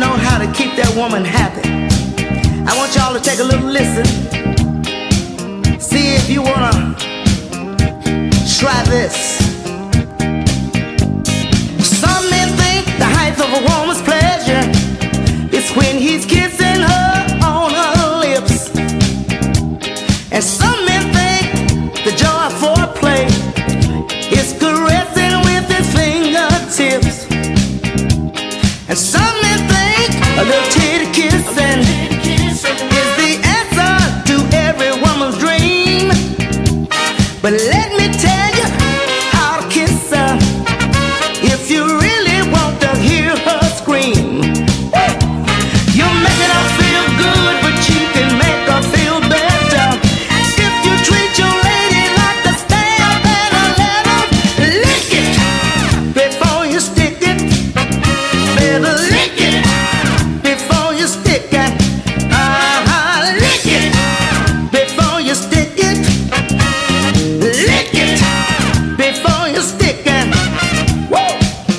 know how to keep that woman happy. I want y'all to take a little listen. See if you wanna try this. Some men think the height of a woman's pleasure is when he's kissing her on her lips. And some men think the joy of foreplay is caressing with his fingertips. And some men think a little titty kissing is the answer to every woman's dream. But let me tell you how to kiss her if you really want to hear her scream. You're making her feel good, but you can make her feel better if you treat your lady like a stamp and a letter. Lick it before you stick it. Better lick it before you stick it. Lick it before you stick it. Lick it before you stick it. Woo!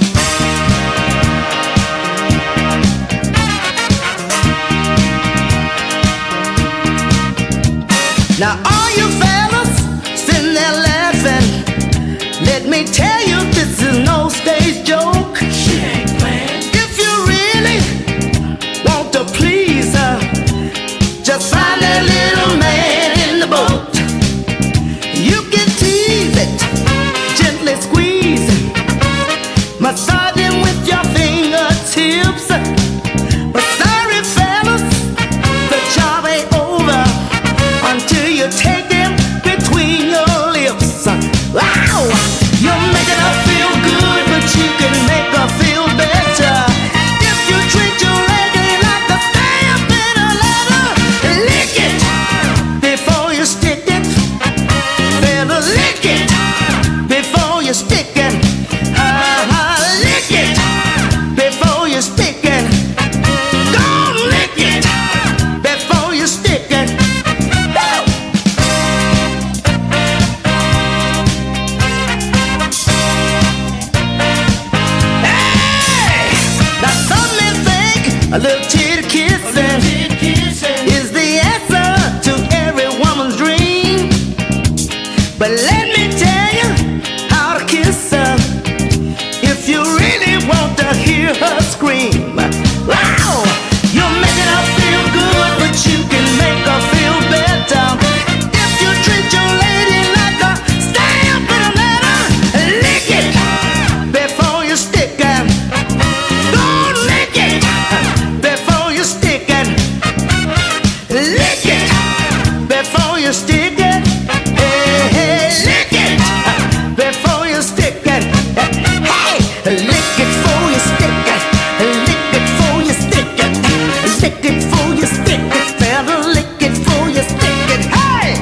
Now all you fellas sitting there laughing, let me tell you this is no stage joke. She ain't playing. If you really want to please her, just find that little man in the boat. You can tease it, gently squeeze it, massage him with your fingertips. But sorry fellas, the job ain't over until you take him between your lips. Wow! You're making her feel good, but you can make her feel better if you treat your lady like a stamp in a letter. Lick it before you stick it. Better lick it before you stick it. Lick it before you stick it. Go lick it before you stick it. Woo! Hey! Now some men think a little titty kissing is the answer to every woman's dream. But let me tell you how to kiss her if you really want to hear her scream. Wow! You're making her feel good, but you can make her feel better if you treat your lady like a stamp in a letter. Lick it before you stick it. Go lick it before you stick it. Lick it before you stick it. Hey, lick it before you stick it. Hey, lick it before you stick it. Lick it before you stick it. Lick it before you stick it. Better lick it before you stick it. Hey!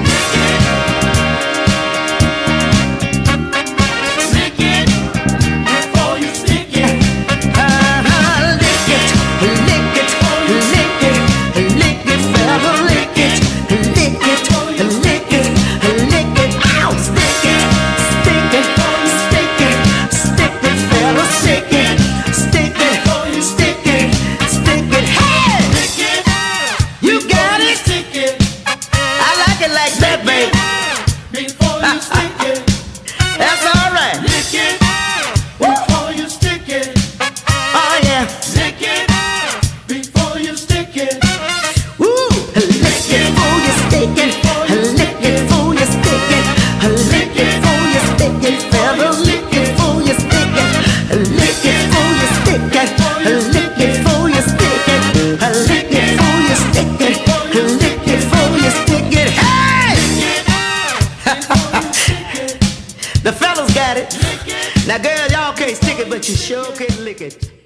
Lick it before you stick it. Lick it, lick it, lick it, lick it, better lick it, lick it, lick it, lick it, ow, stick it, stick it, stick it, stick it, better stick it, stick it, stick it, stick it, hey! Lick it You got it. stick it. I like it like that, babe. Before you stick it. That's all right. Lick it before you stick it. Oh yeah. Lick it before you stick it. Woo! Lick it before you stick it. Lick it before you stick it. Lick it before you stick it. Better lick it before you stick it. Lick it before you stick it. Lick it before you stick it. Lick it before you stick it. Lick it before you stick it. Hey! The fellas got it. Now, girl, y'all can't stick it, but you sure can lick it.